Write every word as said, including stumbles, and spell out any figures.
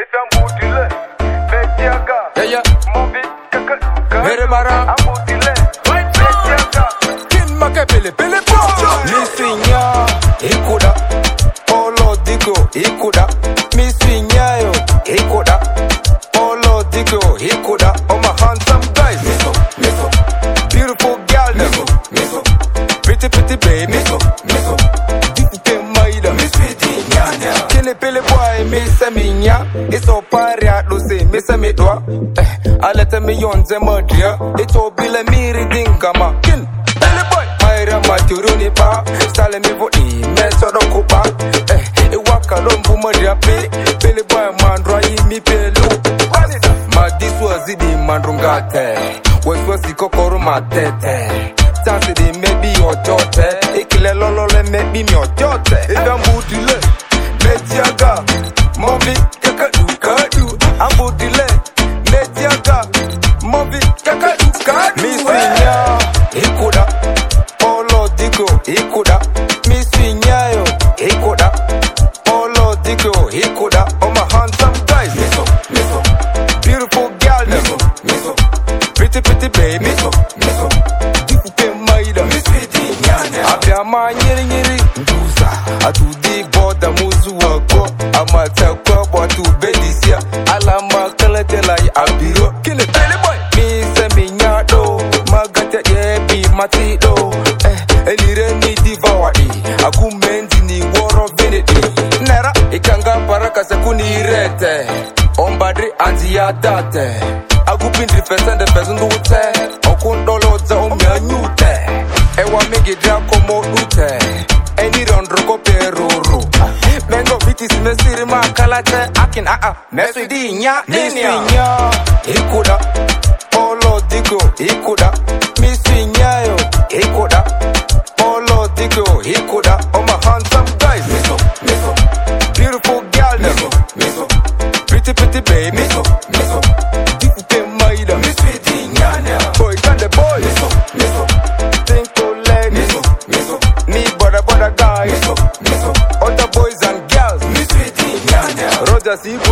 Yeah, yeah. Mere mara. Kin make pele pele po. Misinya, ikuda. Polo digo, ikuda. Misinya yo, ikuda. Polo digo, ikuda. Oh my handsome guys, miso, miso. Beautiful girl, miso, miso. Pretty pretty baby, miso, miso. Dipute maida, miswiti nyanya. Kile pele boy, misa minya. Iso paria dose, misa midwa. Eh, alete mi yonze madria. Ito bile miri dingama. Kin, pele boy. Maira maturuni pa. Style mi vo i, meso do kupa. Eh, iwaka lombu madria pe. Pele boy mandra i mi pelu. Ma diswazi di mandrungate. Weswasi kokoro matete. Tansi di maybe your daughter. Ikile lolole maybe mi ojote. Ega mbudile, mejiaga. Movi kaka dukadu. Ambudile, mejiaga. Movi kaka dukadu. Misinya, ikuda. Polo digo, ikuda. Misinya yo, ikuda. Polo digo, ikuda. Oh my handsome guys, miso, miso. Beautiful girl, miso, miso. Pretty pretty baby, miso, miso. Abiyama nyiri nyiri nduza atudi boda muzu wako amata kwa watu bedisia alama kala tela ya abiro kile pele boy mi se minyado magate yebi matido eh elire ni divawadi akumenzi ni woro venedi nera ikanga paraka sekuni rete ombadri anti ya date agupindri pesende pesundu ute okundolo za omyanyute ewa mege dra komo ute eni rondroko peruru mengo vitis mesiri makalate akin a a mesu di nya nya ikuda polo digo ikuda misinya yo ikuda polo digo ikuda oh my handsome guys miso miso beautiful girl miso miso pretty pretty baby miso miso dipute maida miso di nya boy kande boy miso miso guys, miso, miso. Other boys and girls, miso, nyanya. Roger, see.